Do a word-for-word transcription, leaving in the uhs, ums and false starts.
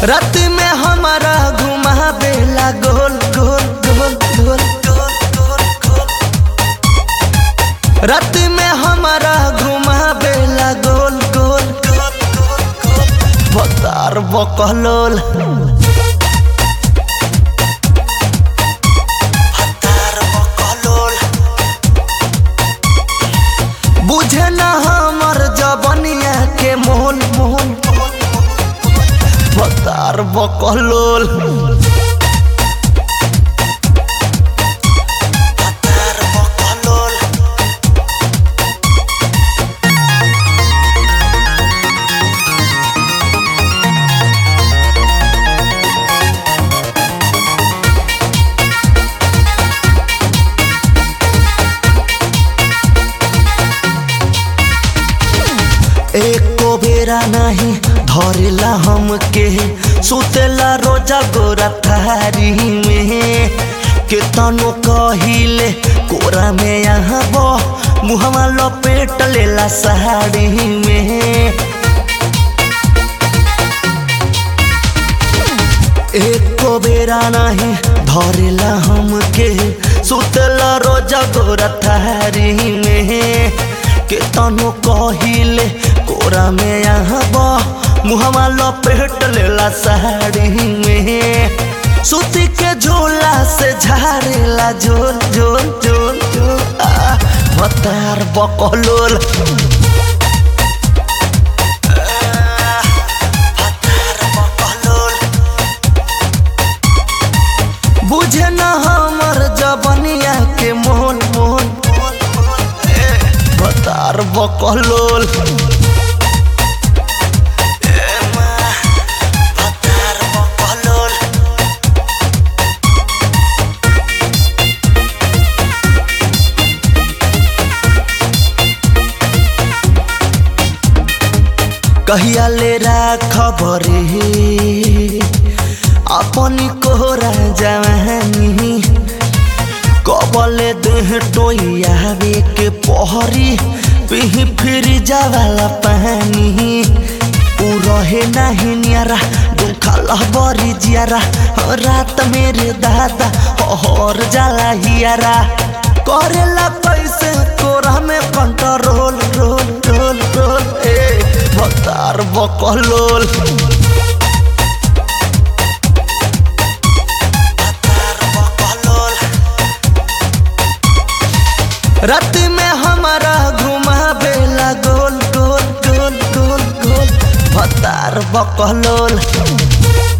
रात में हमारा घुमावेला गोल गोल गोल गोल गोल गोल गोल। रात में हमारा घुमावेला गोल गोल गोल गोल गोल। बतार बकलोल बतार बकलोल बुझे ना हमर जबनिया के मोल मोल बतार बकलोल बतार बकलोल। एको बेरा नहीं धरेला हमके सुतेला रोजा गोरा थारी में केतनो कहिले कोरा में यहाँ बो मुहवा लपेट लेला साड़ी में। एको बेरा नहीं धरेला हमके सुतेला रोजा गोरा थारी में केतनो कहिले कोरा में यहाँ बो मुहवा लपेट लेला साड़ी में। सूती के झोला से झारेला झोल झोल झोल झोल। आ बतार बकलोल बतार बकलोल बुझे न हमर जबनिया के मोल मोल बतार बकलोल बतार बकलोल। कहिया ले खबरे अपनी कोहरा जवानी कबले देह टोयावे के पहरी पिही फिर जावाला पानी उ रहे नहीं नियारा दुखला बरी जियारा रात मेरे दादा हर जाला हियारा करेला कैसे कोरा में कंट्रोल रोल रोल रोल। ए बतार बकलोल बतार बकलोल रात में हमारा घुमावेला गोल गोल गोल गोल गोल बतार बकलोल।